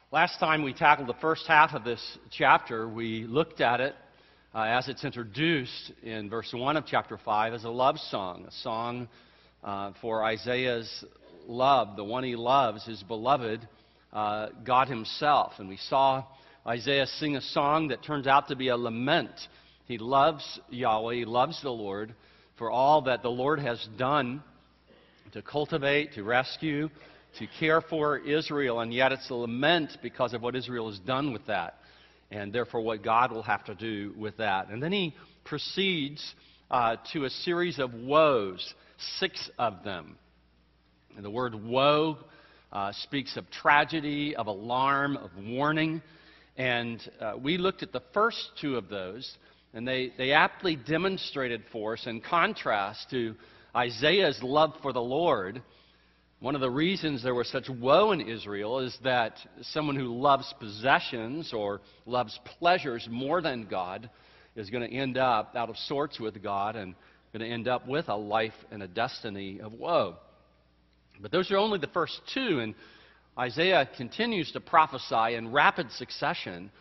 Last time we tackled the first half of this chapter, we looked at it as it's introduced in verse 1 of chapter 5 as a love song, a song for Isaiah's love, the one he loves, his beloved, God himself. And we saw Isaiah sing a song that turns out to be a lament. He loves Yahweh, he loves the Lord for all that the Lord has done to cultivate, to rescue, to care for Israel, and yet it's a lament because of what Israel has done with that, and therefore what God will have to do with that. And then he proceeds to a series of woes, 6 of them. And the word woe speaks of tragedy, of alarm, of warning, and we looked at the first 2 of those, and they aptly demonstrated for us, in contrast to Isaiah's love for the Lord. One of the reasons there was such woe in Israel is that someone who loves possessions or loves pleasures more than God is going to end up out of sorts with God and going to end up with a life and a destiny of woe. But those are only the first 2, and Isaiah continues to prophesy in rapid succession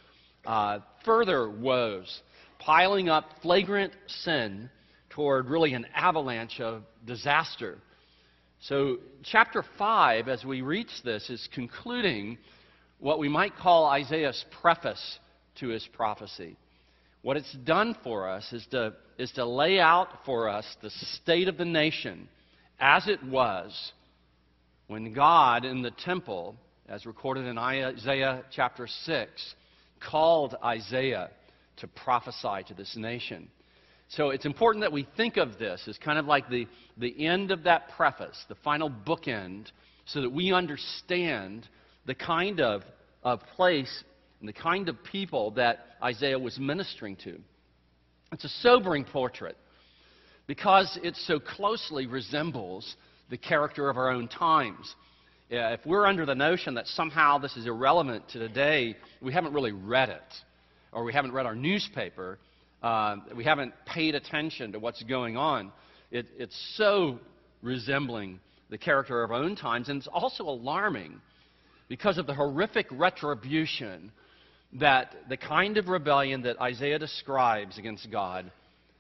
further woes, piling up flagrant sin toward really an avalanche of disaster. So chapter 5, as we reach this, is concluding what we might call Isaiah's preface to his prophecy. What it's done for us is to lay out for us the state of the nation as it was when God in the temple, as recorded in Isaiah chapter 6, called Isaiah to prophesy to this nation. So it's important that we think of this as kind of like the end of that preface, the final bookend, so that we understand the kind of place and the kind of people that Isaiah was ministering to. It's a sobering portrait because it so closely resembles the character of our own times. If we're under the notion that somehow this is irrelevant to today, we haven't really read it, or we haven't read our newspaper, we haven't paid attention to what's going on. It's so resembling the character of our own times, and it's also alarming because of the horrific retribution that the kind of rebellion that Isaiah describes against God,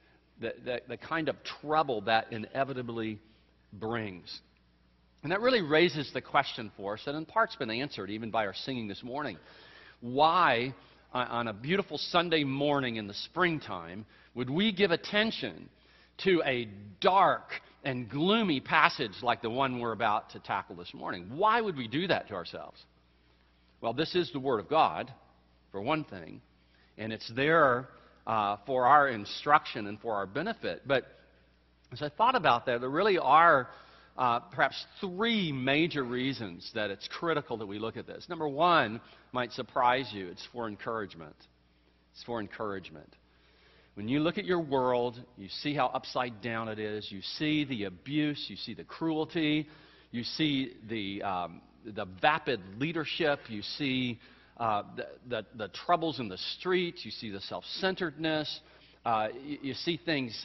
the kind of trouble that inevitably brings. And that really raises the question for us, that in part's been answered even by our singing this morning. Why, on a beautiful Sunday morning in the springtime, would we give attention to a dark and gloomy passage like the one we're about to tackle this morning? Why would we do that to ourselves? Well, this is the Word of God, for one thing, and it's there for our instruction and for our benefit. But as I thought about that, there really are perhaps 3 major reasons that it's critical that we look at this. Number 1 might surprise you. It's for encouragement. It's for encouragement. When you look at your world, you see how upside down it is. You see the abuse. You see the cruelty. You see the vapid leadership. You see the troubles in the streets. You see the self-centeredness. You see things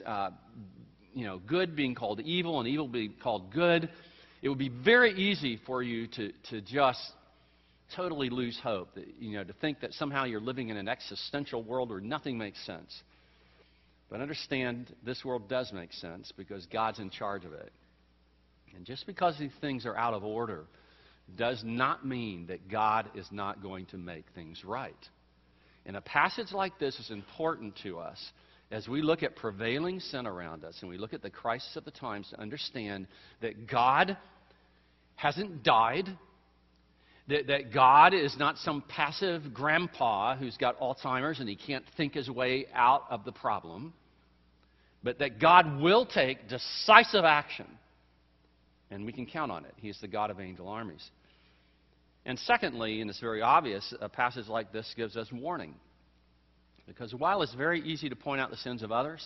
good being called evil and evil being called good. It would be very easy for you to just totally lose hope, to think that somehow you're living in an existential world where nothing makes sense. But understand, this world does make sense because God's in charge of it. And just because these things are out of order does not mean that God is not going to make things right. And a passage like this is important to us as we look at prevailing sin around us and we look at the crisis of the times, to understand that God hasn't died, that God is not some passive grandpa who's got Alzheimer's and he can't think his way out of the problem, but that God will take decisive action, and we can count on it. He's the God of angel armies. And secondly, and it's very obvious, a passage like this gives us warning. Because while it's very easy to point out the sins of others,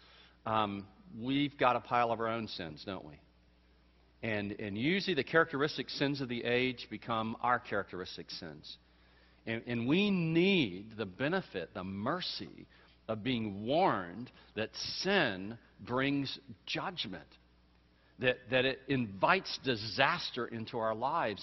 we've got a pile of our own sins, don't we? And usually the characteristic sins of the age become our characteristic sins. And we need the benefit, the mercy of being warned that sin brings judgment, that it invites disaster into our lives. And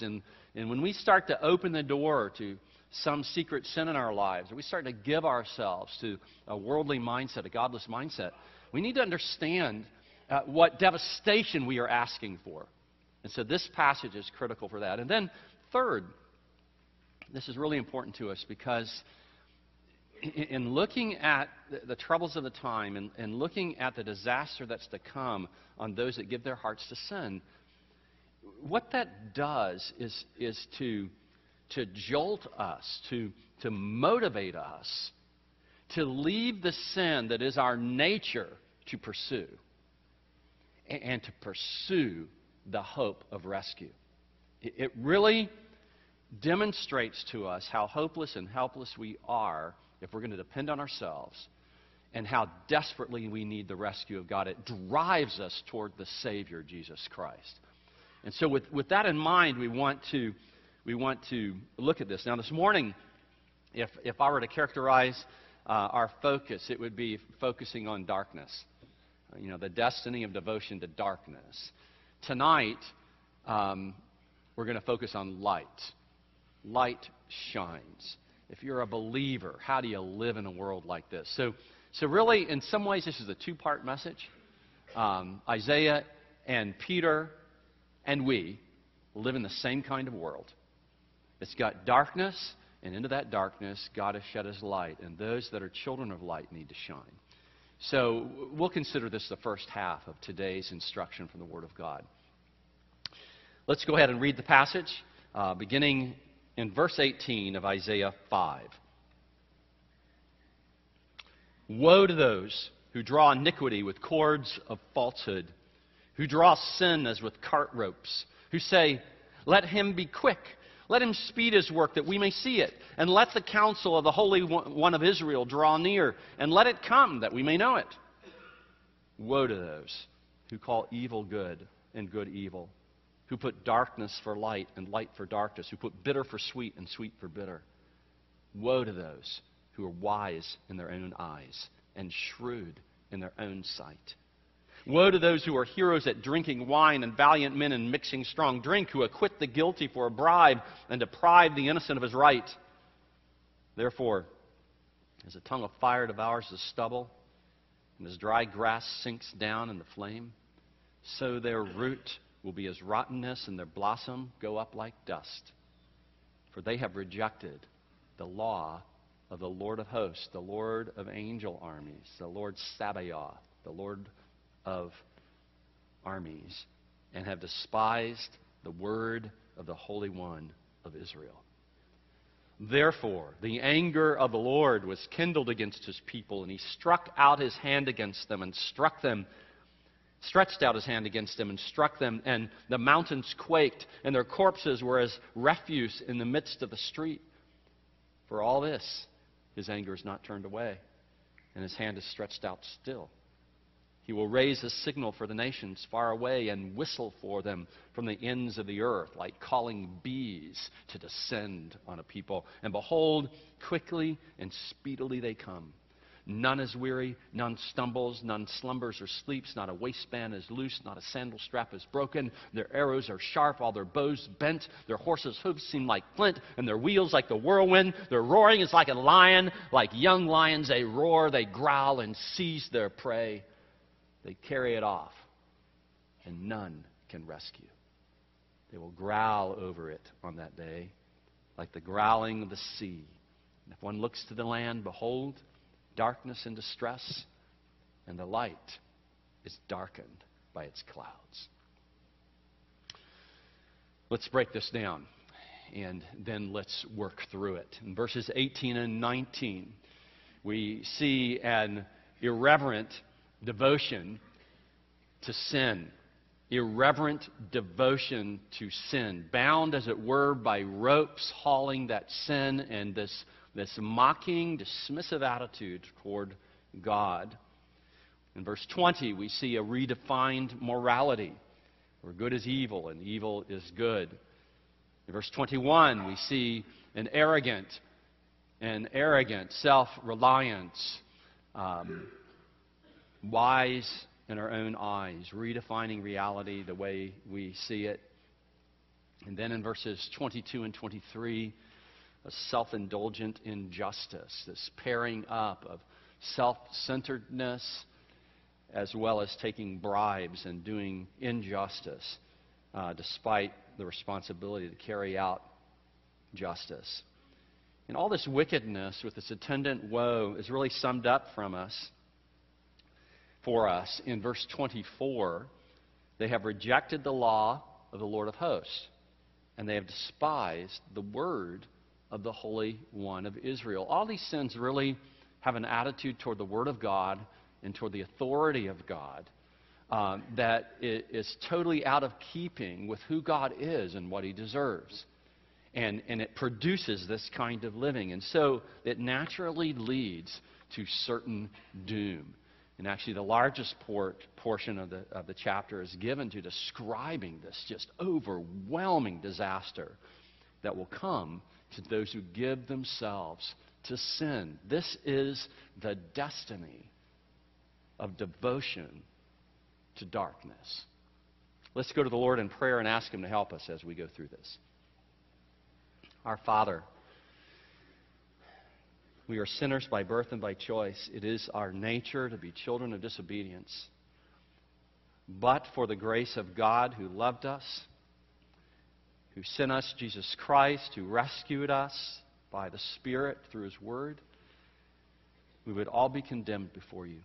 And when we start to open the door to some secret sin in our lives, or we start to give ourselves to a worldly mindset, a godless mindset, we need to understand what devastation we are asking for. And so this passage is critical for that. And then third, this is really important to us because in looking at the troubles of the time and looking at the disaster that's to come on those that give their hearts to sin, what that does is to jolt us, to motivate us to leave the sin that is our nature to pursue and to pursue the hope of rescue. It really demonstrates to us how hopeless and helpless we are if we're going to depend on ourselves, and how desperately we need the rescue of God. It drives us toward the Savior, Jesus Christ. And so with that in mind, we want to look at this. Now this morning, if I were to characterize our focus, it would be focusing on darkness. The destiny of devotion to darkness. Tonight, we're going to focus on light. Light shines. If you're a believer, how do you live in a world like this? So really, in some ways, this is a two-part message. Isaiah and Peter and we live in the same kind of world. It's got darkness, and into that darkness, God has shed His light, and those that are children of light need to shine. So we'll consider this the first half of today's instruction from the Word of God. Let's go ahead and read the passage, beginning in verse 18 of Isaiah 5. Woe to those who draw iniquity with cords of falsehood, who draw sin as with cart ropes, who say, "Let him be quick, let him speed his work that we may see it, and let the counsel of the Holy One of Israel draw near, and let it come that we may know it." Woe to those who call evil good and good evil, who put darkness for light and light for darkness, who put bitter for sweet and sweet for bitter. Woe to those who are wise in their own eyes and shrewd in their own sight. Woe to those who are heroes at drinking wine and valiant men in mixing strong drink, who acquit the guilty for a bribe and deprive the innocent of his right. Therefore, as a tongue of fire devours the stubble, and as dry grass sinks down in the flame, so their root will be as rottenness, and their blossom go up like dust. For they have rejected the law of the Lord of hosts, the Lord of angel armies, the Lord Sabaoth, the Lord of armies, and have despised the word of the Holy One of Israel. Therefore, the anger of the Lord was kindled against His people, and He struck out His hand against them and struck them, stretched out His hand against them and struck them, and the mountains quaked, and their corpses were as refuse in the midst of the street. For all this, His anger is not turned away, and His hand is stretched out still. He will raise a signal for the nations far away and whistle for them from the ends of the earth, like calling bees to descend on a people. And behold, quickly and speedily they come. None is weary, none stumbles, none slumbers or sleeps, not a waistband is loose, not a sandal strap is broken. Their arrows are sharp, all their bows bent. Their horses' hooves seem like flint, and their wheels like the whirlwind. Their roaring is like a lion, like young lions they roar, they growl and seize their prey. They carry it off, and none can rescue. They will growl over it on that day, like the growling of the sea. And if one looks to the land, behold, darkness and distress, and the light is darkened by its clouds. Let's break this down, and then let's work through it. In verses 18 and 19, we see an irreverent devotion to sin. Irreverent devotion to sin. Bound, as it were, by ropes hauling that sin, and this mocking, dismissive attitude toward God. In verse 20, we see a redefined morality, where good is evil and evil is good. In verse 21, we see an arrogant, self-reliance, wise in our own eyes, redefining reality the way we see it. And then in verses 22 and 23, a self-indulgent injustice, this pairing up of self-centeredness as well as taking bribes and doing injustice despite the responsibility to carry out justice. And all this wickedness with its attendant woe is really summed up for us in verse 24. They have rejected the law of the Lord of hosts, and they have despised the word of the Holy One of Israel. All these sins really have an attitude toward the Word of God and toward the authority of God that is totally out of keeping with who God is and what He deserves. And it produces this kind of living. And so it naturally leads to certain doom. And actually the largest portion of the chapter is given to describing this just overwhelming disaster that will come to those who give themselves to sin. This is the destiny of devotion to darkness. Let's go to the Lord in prayer and ask Him to help us as we go through this. Our Father, we are sinners by birth and by choice. It is our nature to be children of disobedience. But for the grace of God who loved us, who sent us Jesus Christ, who rescued us by the Spirit through His Word, we would all be condemned before You.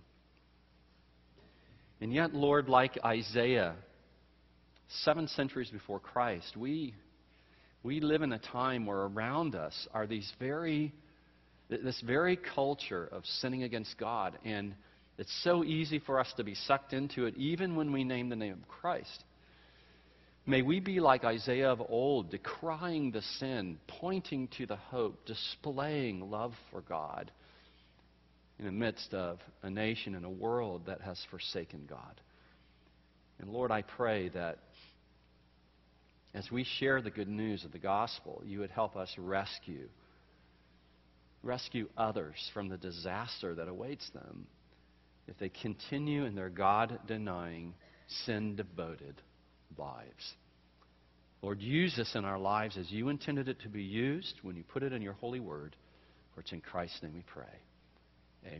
And yet, Lord, like Isaiah, 7 centuries before Christ, we live in a time where around us are this very culture of sinning against God. And it's so easy for us to be sucked into it even when we name the name of Christ. May we be like Isaiah of old, decrying the sin, pointing to the hope, displaying love for God in the midst of a nation and a world that has forsaken God. And Lord, I pray that as we share the good news of the gospel, You would help us rescue others from the disaster that awaits them if they continue in their God-denying, sin-devoted lives. Lord, use this in our lives as You intended it to be used when You put it in Your holy word. For it's in Christ's name we pray. Amen.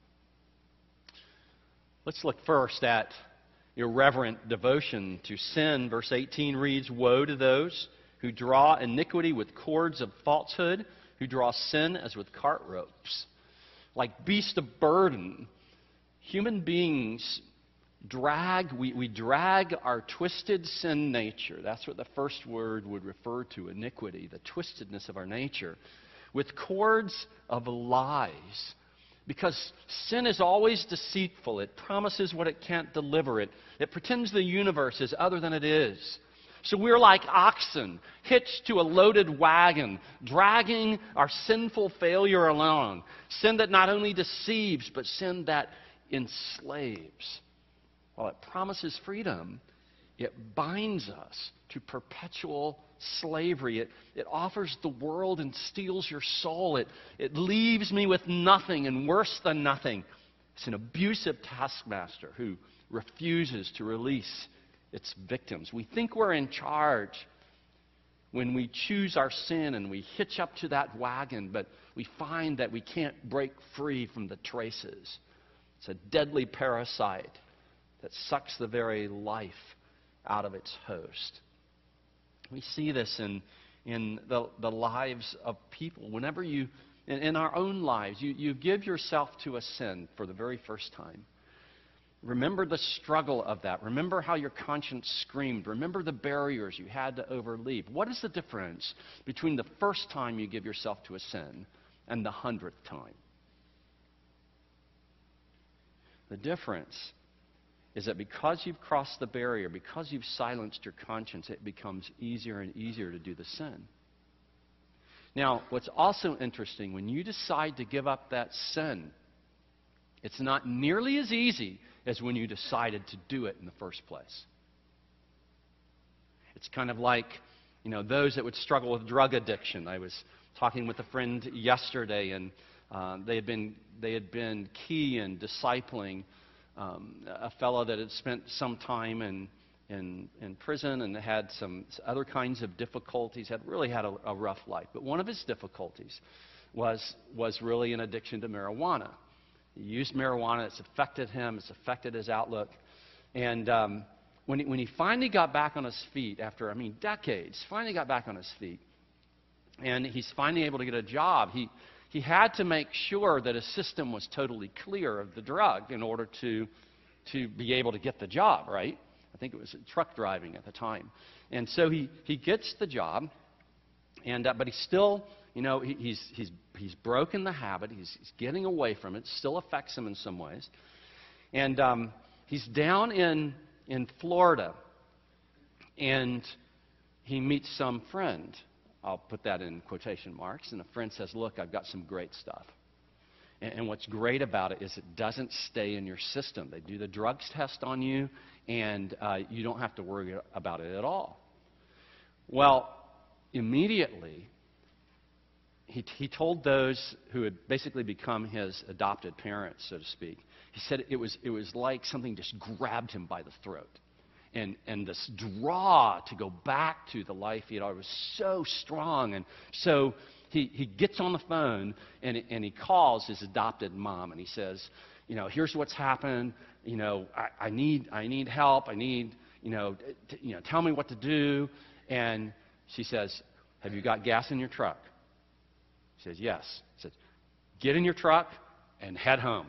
Let's look first at irreverent devotion to sin. Verse 18 reads, "Woe to those who draw iniquity with cords of falsehood, who draw sin as with cart ropes." Like beasts of burden, human beings we drag our twisted sin nature. That's what the first word would refer to, iniquity, the twistedness of our nature, with cords of lies. Because sin is always deceitful. It promises what it can't deliver. It pretends the universe is other than it is. So we're like oxen hitched to a loaded wagon, dragging our sinful failure along. Sin that not only deceives, but sin that enslaves. While it promises freedom, it binds us to perpetual slavery. It offers the world and steals your soul. It leaves me with nothing and worse than nothing. It's an abusive taskmaster who refuses to release its victims. We think we're in charge when we choose our sin and we hitch up to that wagon, but we find that we can't break free from the traces. It's a deadly parasite that sucks the very life out of its host. We see this in the lives of people. Whenever in our own lives, you give yourself to a sin for the very first time. Remember the struggle of that. Remember how your conscience screamed. Remember the barriers you had to overleap. What is the difference between the first time you give yourself to a sin and the 100th time? The difference is that because you've crossed the barrier, because you've silenced your conscience, it becomes easier and easier to do the sin. Now, what's also interesting, when you decide to give up that sin, it's not nearly as easy as when you decided to do it in the first place. It's kind of like, those that would struggle with drug addiction. I was talking with a friend yesterday, and they had been key in discipling a fellow that had spent some time in in prison and had some other kinds of difficulties, really had a rough life. But one of his difficulties was really an addiction to marijuana. He used marijuana. It's affected him. It's affected his outlook. And when he finally got back on his feet, after, decades, finally got back on his feet, and he's finally able to get a job, he had to make sure that his system was totally clear of the drug in order to be able to get the job, right? I think it was truck driving at the time. And so he gets the job, and but he's still, he's broken the habit. He's getting away from it. It still affects him in some ways. And he's down in Florida, and he meets some friend. I'll put that in quotation marks. And a friend says, look, I've got some great stuff. And what's great about it is it doesn't stay in your system. They do the drugs test on you, and you don't have to worry about it at all. Well, immediately, he told those who had basically become his adopted parents, so to speak, he said it was like something just grabbed him by the throat. And this draw to go back to the life he had always was so strong. And so he gets on the phone and he calls his adopted mom and he says, here's what's happened. I need help. I need, tell me what to do. And she says, have you got gas in your truck? He says, yes. He says, get in your truck and head home.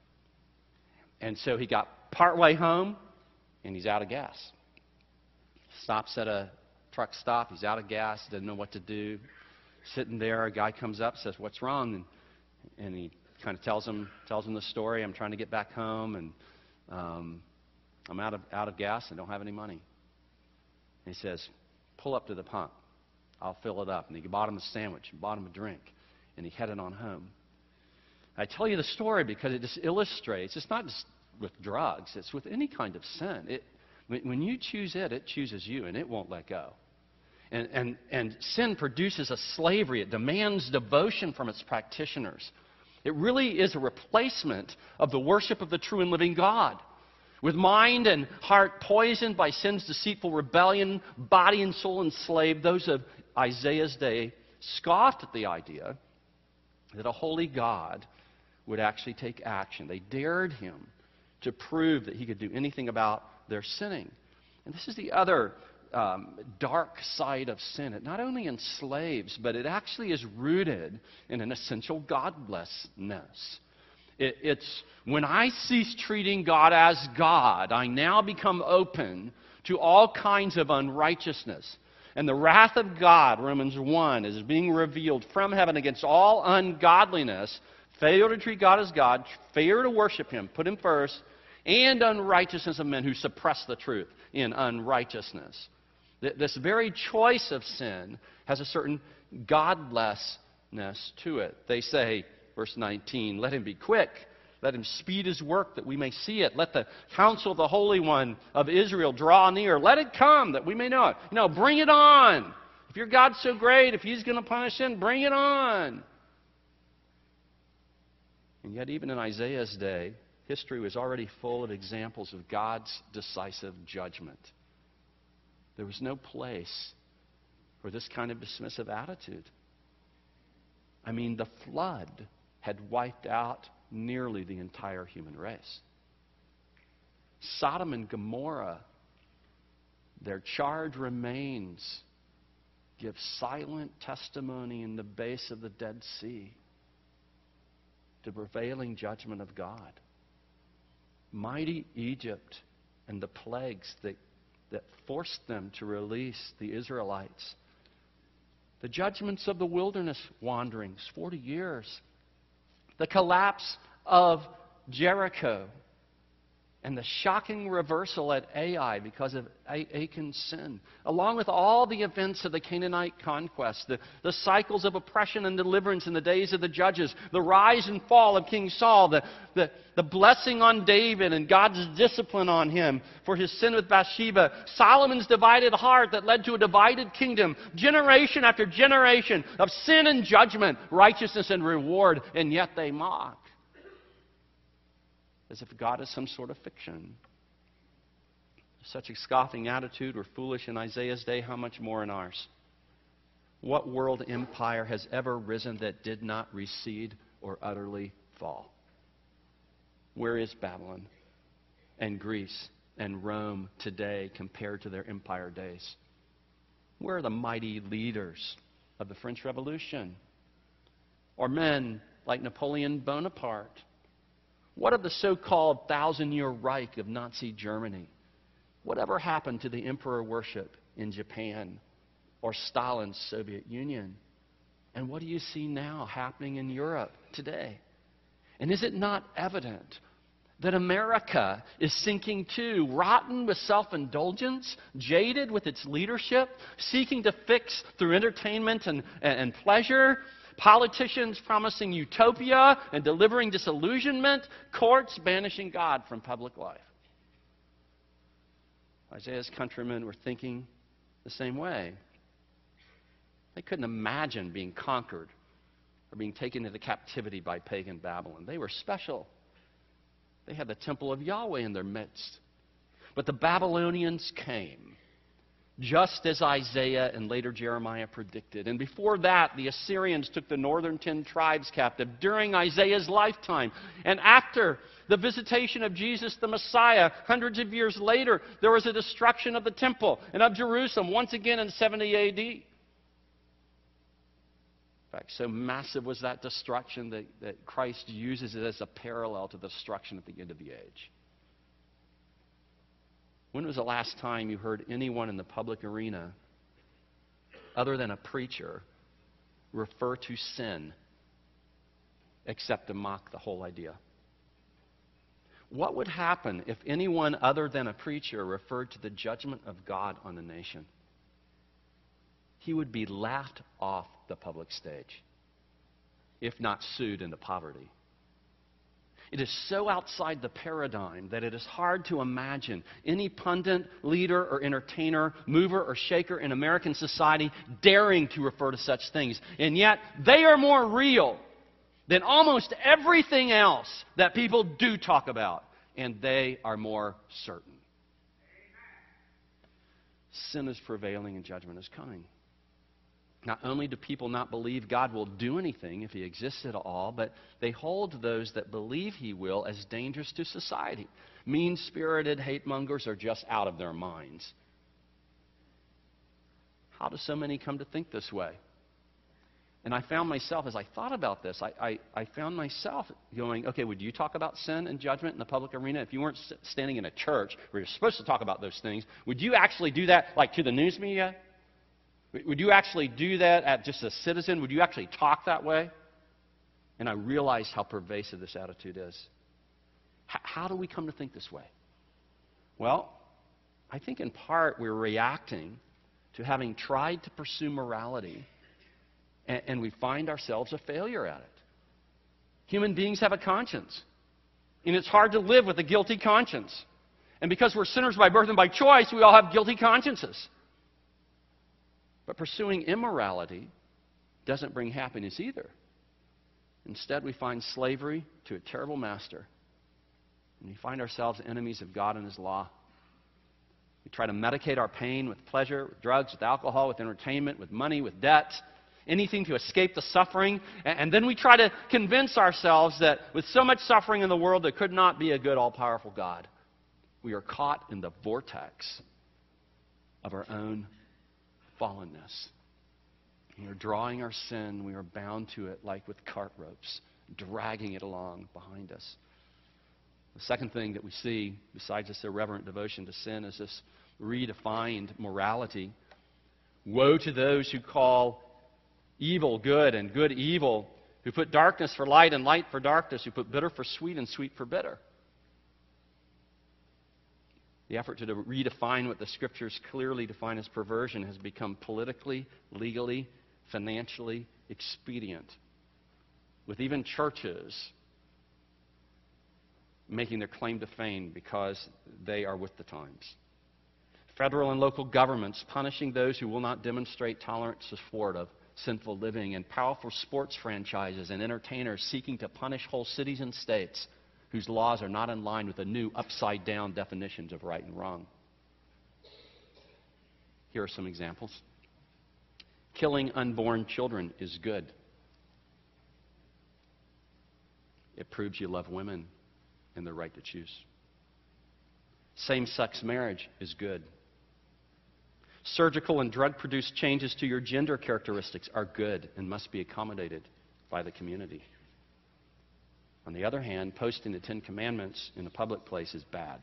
And so he got partway home, and he's out of gas. Stops at a truck stop. He's out of gas. Doesn't know what to do. Sitting there, a guy comes up, says, "What's wrong?" And he kind of tells him the story. I'm trying to get back home, and I'm out of gas. I don't have any money. And he says, "Pull up to the pump. I'll fill it up." And he bought him a sandwich, bought him a drink, and he headed on home. I tell you the story because it just illustrates. It's not just with drugs. It's with any kind of sin. When you choose it, it chooses you, and it won't let go. And sin produces a slavery. It demands devotion from its practitioners. It really is a replacement of the worship of the true and living God. With mind and heart poisoned by sin's deceitful rebellion, body and soul enslaved, those of Isaiah's day scoffed at the idea that a holy God would actually take action. They dared him to prove that he could do anything about their sinning. And this is the other dark side of sin. It not only enslaves, but it actually is rooted in an essential godlessness. It's when I cease treating God as God, I now become open to all kinds of unrighteousness. And the wrath of God, Romans 1, is being revealed from heaven against all ungodliness, failure to treat God as God, failure to worship Him, put Him first, and unrighteousness of men who suppress the truth in unrighteousness. This very choice of sin has a certain godlessness to it. They say, verse 19, let him be quick. Let him speed his work that we may see it. Let the counsel of the Holy One of Israel draw near. Let it come that we may know it. Bring it on. If your God's so great, if He's going to punish sin, bring it on. And yet even in Isaiah's day, history was already full of examples of God's decisive judgment. There was no place for this kind of dismissive attitude. The flood had wiped out nearly the entire human race. Sodom and Gomorrah, their charred remains give silent testimony in the base of the Dead Sea to prevailing judgment of God. Mighty Egypt and the plagues that forced them to release the Israelites. The judgments of the wilderness wanderings, 40 years. The collapse of Jericho. And the shocking reversal at Ai because of Achan's sin. Along with all the events of the Canaanite conquest, the cycles of oppression and deliverance in the days of the judges, the rise and fall of King Saul, the blessing on David and God's discipline on him for his sin with Bathsheba, Solomon's divided heart that led to a divided kingdom, generation after generation of sin and judgment, righteousness and reward, and yet they mock. As if God is some sort of fiction. Such a scoffing attitude were foolish in Isaiah's day, how much more in ours? What world empire has ever risen that did not recede or utterly fall? Where is Babylon and Greece and Rome today compared to their empire days? Where are the mighty leaders of the French Revolution? Or men like Napoleon Bonaparte? What of the so-called 1,000-year Reich of Nazi Germany? Whatever happened to the emperor worship in Japan or Stalin's Soviet Union? And what do you see now happening in Europe today? And is it not evident that America is sinking too, rotten with self-indulgence, jaded with its leadership, seeking to fix through entertainment and pleasure, politicians promising utopia and delivering disillusionment, courts banishing God from public life? Isaiah's countrymen were thinking the same way. They couldn't imagine being conquered or being taken into captivity by pagan Babylon. They were special. They had the temple of Yahweh in their midst. But the Babylonians came, just as Isaiah and later Jeremiah predicted. And before that, the Assyrians took the northern 10 tribes captive during Isaiah's lifetime. And after the visitation of Jesus the Messiah, hundreds of years later, there was a destruction of the temple and of Jerusalem, once again in 70 A.D. In fact, so massive was that destruction that Christ uses it as a parallel to the destruction at the end of the age. When was the last time you heard anyone in the public arena, other than a preacher, refer to sin except to mock the whole idea? What would happen if anyone other than a preacher referred to the judgment of God on the nation? He would be laughed off the public stage, if not sued into poverty. It is so outside the paradigm that it is hard to imagine any pundit, leader, or entertainer, mover, or shaker in American society daring to refer to such things. And yet, they are more real than almost everything else that people do talk about. And they are more certain. Sin is prevailing and judgment is coming. Not only do people not believe God will do anything if He exists at all, but they hold those that believe He will as dangerous to society. Mean-spirited hate mongers are just out of their minds. How do so many come to think this way? And I found myself, as I thought about this, I found myself going, okay, would you talk about sin and judgment in the public arena? If you weren't standing in a church where you're supposed to talk about those things, would you actually do that like to the news media? Would you actually do that as just a citizen? Would you actually talk that way? And I realized how pervasive this attitude is. How do we come to think this way? Well, I think in part we're reacting to having tried to pursue morality, and we find ourselves a failure at it. Human beings have a conscience, and it's hard to live with a guilty conscience. And because we're sinners by birth and by choice, we all have guilty consciences. But pursuing immorality doesn't bring happiness either. Instead, we find slavery to a terrible master. And we find ourselves enemies of God and His law. We try to medicate our pain with pleasure, with drugs, with alcohol, with entertainment, with money, with debt, anything to escape the suffering. And then we try to convince ourselves that with so much suffering in the world, there could not be a good, all-powerful God. We are caught in the vortex of our own fallenness. We are drawing our sin. We are bound to it like with cart ropes, dragging it along behind us. The second thing that we see, besides this irreverent devotion to sin, is this redefined morality. Woe to those who call evil good and good evil, who put darkness for light and light for darkness, who put bitter for sweet and sweet for bitter. The effort to redefine what the Scriptures clearly define as perversion has become politically, legally, financially expedient, with even churches making their claim to fame because they are with the times. Federal and local governments punishing those who will not demonstrate tolerance support of sinful living, and powerful sports franchises and entertainers seeking to punish whole cities and states whose laws are not in line with the new upside-down definitions of right and wrong. Here are some examples. Killing unborn children is good. It proves you love women and their right to choose. Same-sex marriage is good. Surgical and drug-produced changes to your gender characteristics are good and must be accommodated by the community. On the other hand, posting the Ten Commandments in a public place is bad.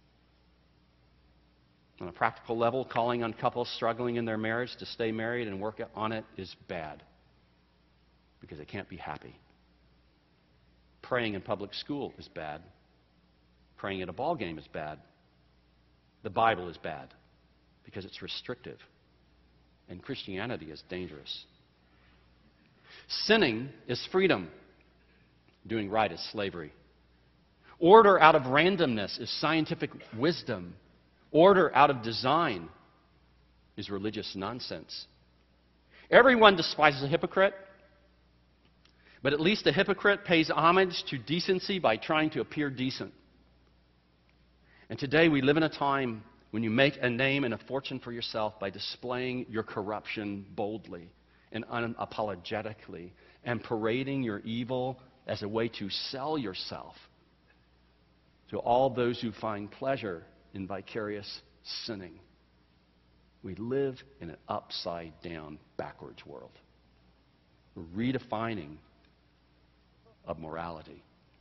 On a practical level, calling on couples struggling in their marriage to stay married and work on it is bad because they can't be happy. Praying in public school is bad. Praying at a ball game is bad. The Bible is bad because it's restrictive. And Christianity is dangerous. Sinning is freedom. Doing right is slavery. Order out of randomness is scientific wisdom. Order out of design is religious nonsense. Everyone despises a hypocrite, but at least a hypocrite pays homage to decency by trying to appear decent. And today we live in a time when you make a name and a fortune for yourself by displaying your corruption boldly and unapologetically and parading your evil as a way to sell yourself to all those who find pleasure in vicarious sinning. We live in an upside-down, backwards world. We're redefining of morality.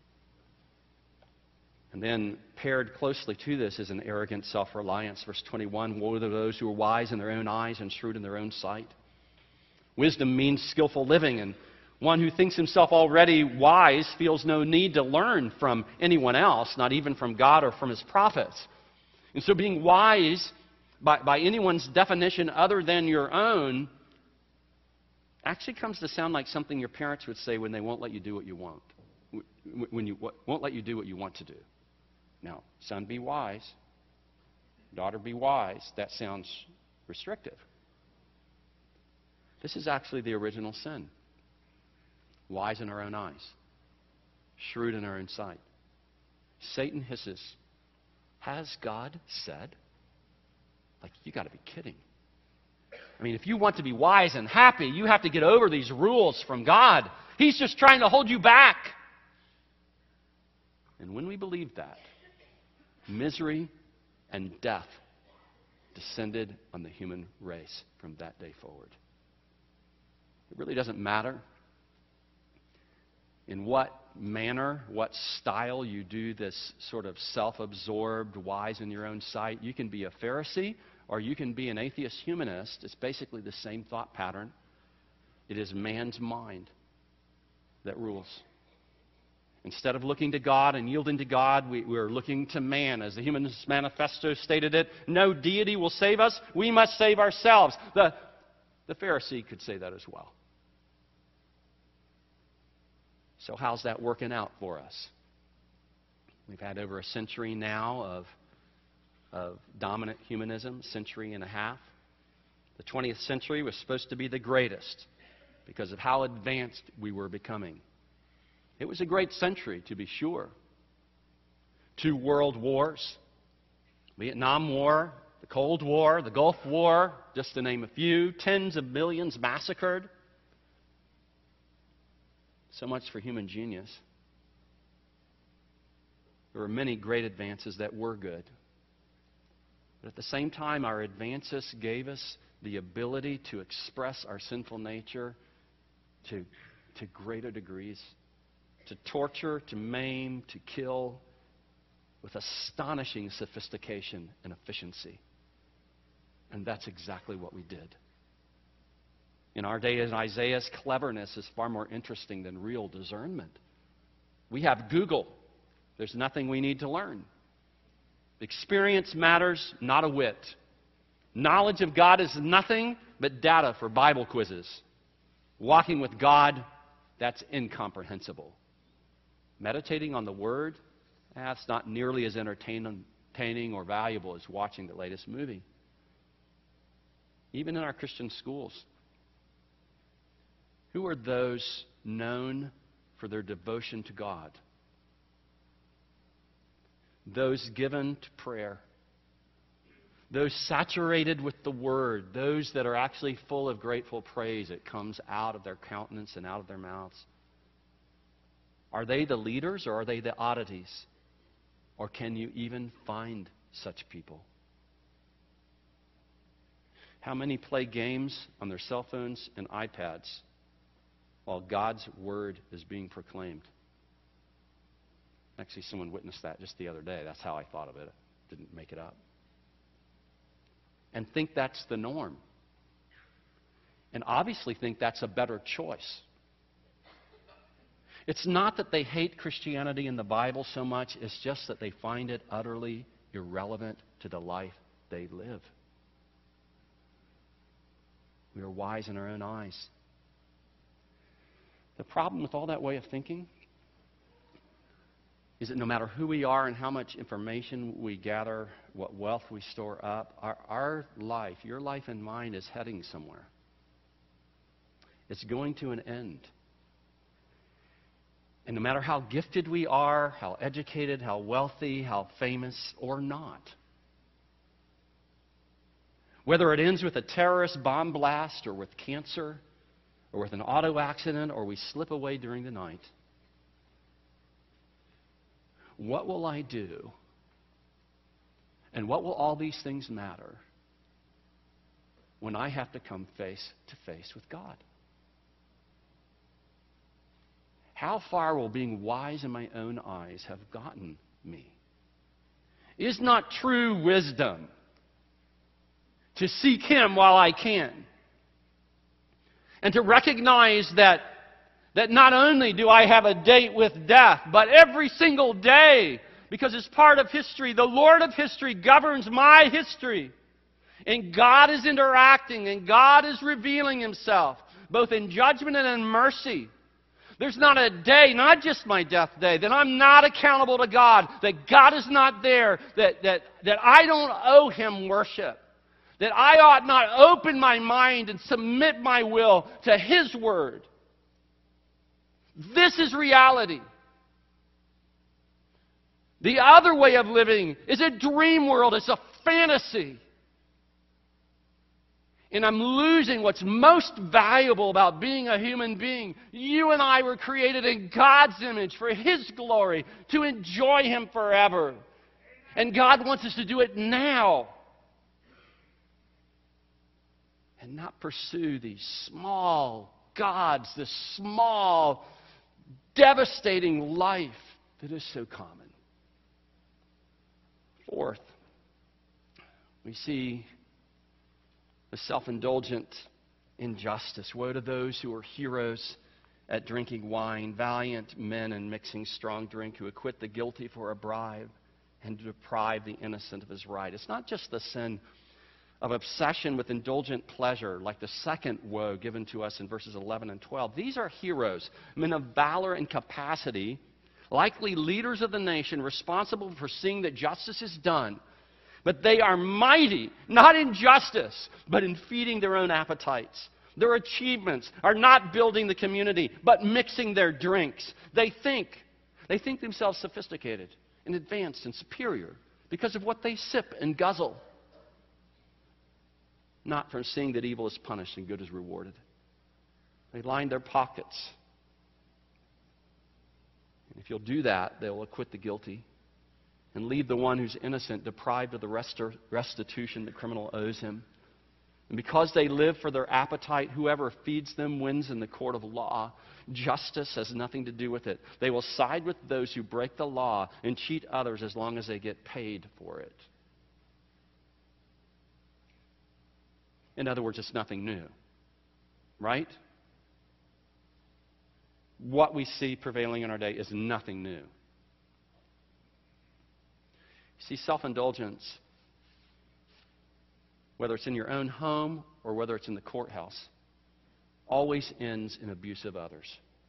And then paired closely to this is an arrogant self-reliance. Verse 21, woe to those who are wise in their own eyes and shrewd in their own sight. Wisdom means skillful living, and one who thinks himself already wise feels no need to learn from anyone else, not even from God or from his prophets. And so being wise, by anyone's definition other than your own, actually comes to sound like something your parents would say when they won't let you do what you want. When you won't let you do what you want to do. Now, son, be wise. Daughter, be wise. That sounds restrictive. This is actually the original sin. Wise in our own eyes. Shrewd in our own sight. Satan hisses, has God said? Like, you got to be kidding. I mean, if you want to be wise and happy, you have to get over these rules from God. He's just trying to hold you back. And when we believe that, misery and death descended on the human race from that day forward. It really doesn't matter in what manner, what style you do this sort of self-absorbed, wise in your own sight. You can be a Pharisee or you can be an atheist humanist. It's basically the same thought pattern. It is man's mind that rules. Instead of looking to God and yielding to God, we're looking to man. As the Humanist Manifesto stated it, no deity will save us. We must save ourselves. The Pharisee could say that as well. So how's that working out for us? We've had over a century now of dominant humanism, century and a half. The 20th century was supposed to be the greatest because of how advanced we were becoming. It was a great century, to be sure. 2 world wars, Vietnam War, the Cold War, the Gulf War, just to name a few, tens of millions massacred. So much for human genius. There were many great advances that were good. But at the same time, our advances gave us the ability to express our sinful nature to greater degrees. To torture, to maim, to kill with astonishing sophistication and efficiency. And that's exactly what we did. In our day, Isaiah's cleverness is far more interesting than real discernment. We have Google. There's nothing we need to learn. Experience matters not a whit. Knowledge of God is nothing but data for Bible quizzes. Walking with God, that's incomprehensible. Meditating on the Word, that's not nearly as entertaining or valuable as watching the latest movie. Even in our Christian schools, who are those known for their devotion to God? Those given to prayer. Those saturated with the Word, those that are actually full of grateful praise, it comes out of their countenance and out of their mouths. Are they the leaders or are they the oddities? Or can you even find such people? How many play games on their cell phones and iPads while God's Word is being proclaimed? Actually, someone witnessed that just the other day. That's how I thought of it. I didn't make it up. And think that's the norm. And obviously think that's a better choice. It's not that they hate Christianity and the Bible so much, it's just that they find it utterly irrelevant to the life they live. We are wise in our own eyes. The problem with all that way of thinking is that no matter who we are and how much information we gather, what wealth we store up, our life, your life and mine, is heading somewhere. It's going to an end. And no matter how gifted we are, how educated, how wealthy, how famous or not, whether it ends with a terrorist bomb blast or with cancer or with an auto accident or we slip away during the night, what will I do? And what will all these things matter when I have to come face to face with God? How far will being wise in my own eyes have gotten me? Is not true wisdom to seek Him while I can, and to recognize that not only do I have a date with death, but every single day, because it's part of history, the Lord of history governs my history. And God is interacting, and God is revealing Himself, both in judgment and in mercy. There's not a day, not just my death day, that I'm not accountable to God, that God is not there, that I don't owe Him worship, that I ought not open my mind and submit my will to His Word. This is reality. The other way of living is a dream world. It's a fantasy. And I'm losing what's most valuable about being a human being. You and I were created in God's image for His glory, to enjoy Him forever. And God wants us to do it now. And not pursue these small gods, this small, devastating life that is so common. Fourth, we see the self-indulgent injustice. Woe to those who are heroes at drinking wine, valiant men in mixing strong drink, who acquit the guilty for a bribe and deprive the innocent of his right. It's not just the sin of obsession with indulgent pleasure, like the second woe given to us in verses 11 and 12. These are heroes, men of valor and capacity, likely leaders of the nation, responsible for seeing that justice is done. But they are mighty, not in justice, but in feeding their own appetites. Their achievements are not building the community, but mixing their drinks. They think themselves sophisticated and advanced and superior because of what they sip and guzzle, not from seeing that evil is punished and good is rewarded. They line their pockets. And if you'll do that, they will acquit the guilty and leave the one who's innocent deprived of the restitution the criminal owes him. And because they live for their appetite, whoever feeds them wins in the court of law. Justice has nothing to do with it. They will side with those who break the law and cheat others as long as they get paid for it. In other words, it's nothing new. Right? What we see prevailing in our day is nothing new. See, self-indulgence, whether it's in your own home or whether it's in the courthouse, always ends in abuse of others.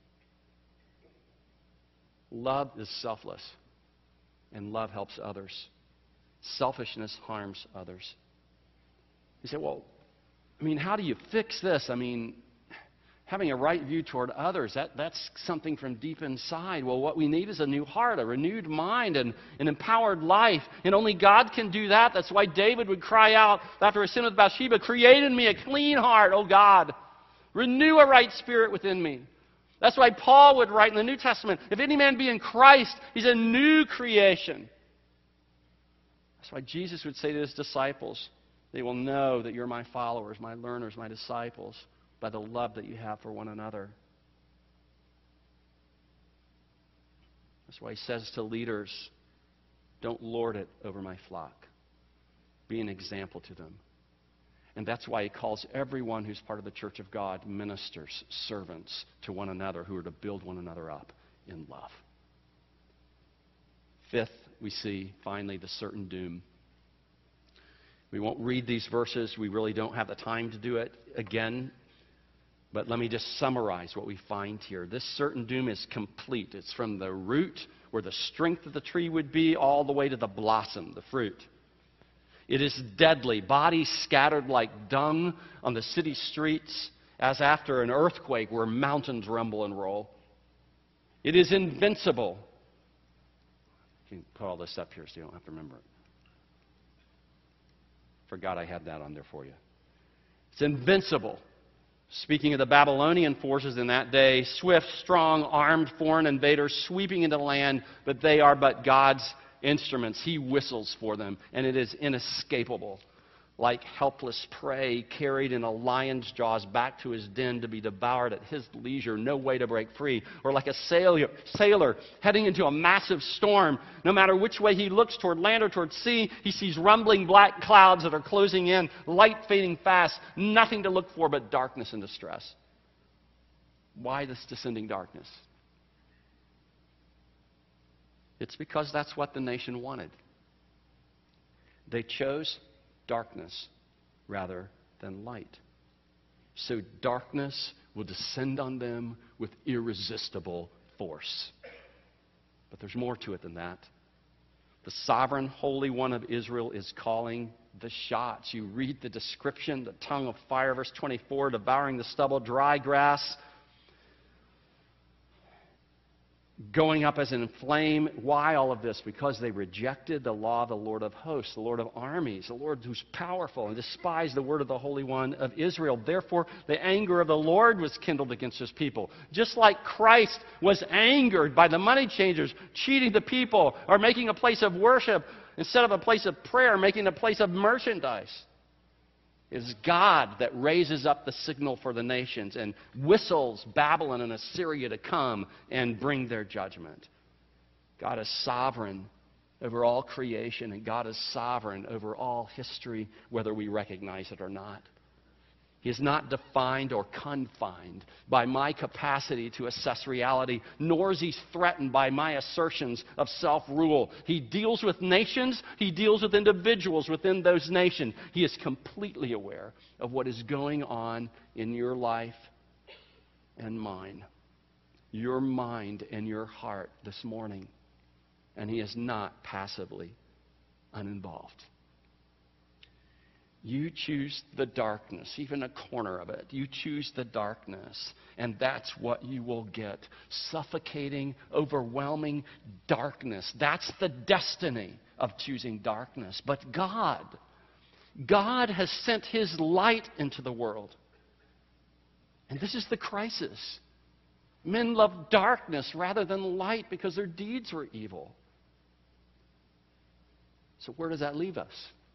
Love is selfless, and love helps others. Selfishness harms others. You say, well, how do you fix this? having a right view toward others. That's something from deep inside. Well, what we need is a new heart, a renewed mind, and an empowered life. And only God can do that. That's why David would cry out after his sin with Bathsheba, "Create in me a clean heart, O God. Renew a right spirit within me." That's why Paul would write in the New Testament, "If any man be in Christ, he's a new creation." That's why Jesus would say to his disciples, "They will know that you're my followers, my learners, my disciples, by the love that you have for one another." That's why he says to leaders, "Don't lord it over my flock. Be an example to them." And that's why he calls everyone who's part of the church of God ministers, servants to one another who are to build one another up in love. Fifth, we see, finally, the certain doom. We won't read these verses. We really don't have the time to do it again. But let me just summarize what we find here. This certain doom is complete. It's from the root, where the strength of the tree would be, all the way to the blossom, the fruit. It is deadly, bodies scattered like dung on the city streets, as after an earthquake where mountains rumble and roll. It is invincible. You can put all this up here so you don't have to remember it. Forgot I had that on there for you. It's invincible. Speaking of the Babylonian forces in that day, swift, strong, armed foreign invaders sweeping into the land, but they are but God's instruments. He whistles for them, and it is inescapable. Like helpless prey carried in a lion's jaws back to his den to be devoured at his leisure, no way to break free. Or like a sailor heading into a massive storm. No matter which way he looks, toward land or toward sea, he sees rumbling black clouds that are closing in, light fading fast, nothing to look for but darkness and distress. Why this descending darkness? It's because that's what the nation wanted. They chose darkness rather than light. So darkness will descend on them with irresistible force. But there's more to it than that. The sovereign Holy One of Israel is calling the shots. You read the description, the tongue of fire, verse 24, devouring the stubble, dry grass, going up as in flame. Why all of this? Because they rejected the law of the Lord of hosts, the Lord of armies, the Lord who's powerful, and despised the word of the Holy One of Israel. Therefore, the anger of the Lord was kindled against his people. Just like Christ was angered by the money changers cheating the people, or making a place of worship instead of a place of prayer, making a place of merchandise. It is God that raises up the signal for the nations and whistles Babylon and Assyria to come and bring their judgment. God is sovereign over all creation, and God is sovereign over all history, whether we recognize it or not. He is not defined or confined by my capacity to assess reality, nor is he threatened by my assertions of self-rule. He deals with nations. He deals with individuals within those nations. He is completely aware of what is going on in your life and mine, your mind and your heart this morning. And he is not passively uninvolved. You choose the darkness, even a corner of it. You choose the darkness, and that's what you will get. Suffocating, overwhelming darkness. That's the destiny of choosing darkness. But God has sent his light into the world. And this is the crisis. Men love darkness rather than light because their deeds were evil. So where does that leave us?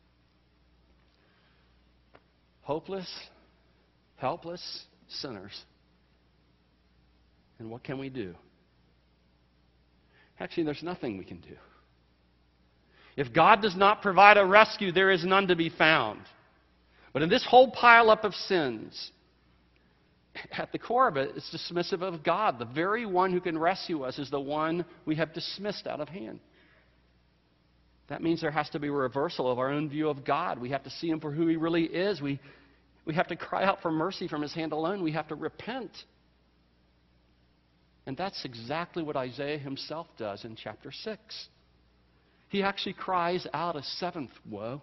Hopeless, helpless sinners. And what can we do? Actually, there's nothing we can do. If God does not provide a rescue, there is none to be found. But in this whole pileup of sins, at the core of it, it's dismissive of God. The very one who can rescue us is the one we have dismissed out of hand. That means there has to be a reversal of our own view of God. We have to see him for who he really is. We have to cry out for mercy from his hand alone. We have to repent. And that's exactly what Isaiah himself does in chapter 6. He actually cries out a seventh woe.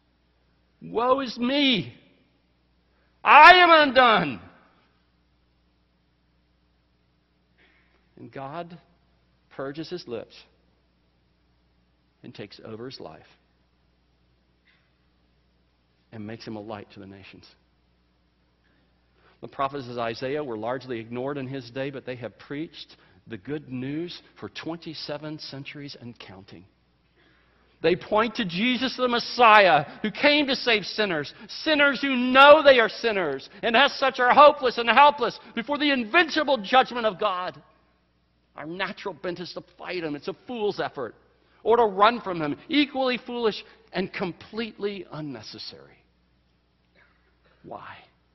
Woe is me! I am undone! And God purges his lips and takes over his life and makes him a light to the nations. The prophets of Isaiah were largely ignored in his day, but they have preached the good news for 27 centuries and counting. They point to Jesus the Messiah, who came to save sinners, sinners who know they are sinners, and as such are hopeless and helpless before the invincible judgment of God. Our natural bent is to fight him. It's a fool's effort. Or to run from him, equally foolish and completely unnecessary. Why?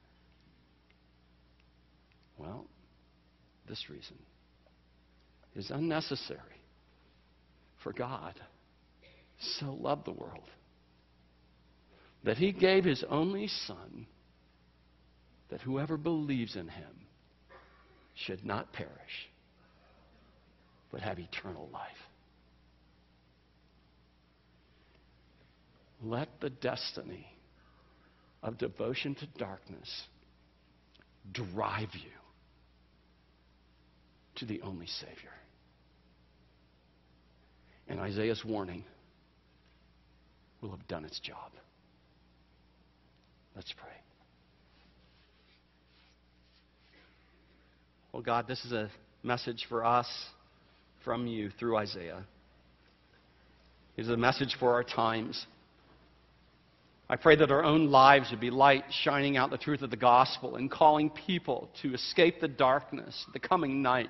Well, this reason is unnecessary. For God so loved the world that he gave his only Son, that whoever believes in him should not perish, but have eternal life. Let the destiny of devotion to darkness drive you to the only Savior. And Isaiah's warning will have done its job. Let's pray. Well, God, this is a message for us from you through Isaiah. It is a message for our times. I pray that our own lives would be light shining out the truth of the gospel and calling people to escape the darkness, the coming night,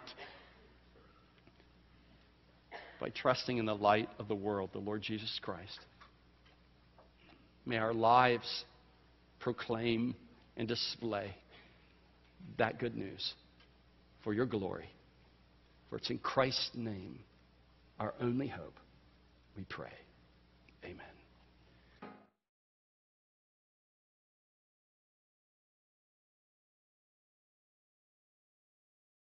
by trusting in the light of the world, the Lord Jesus Christ. May our lives proclaim and display that good news for your glory. For it's in Christ's name, our only hope, we pray. Amen.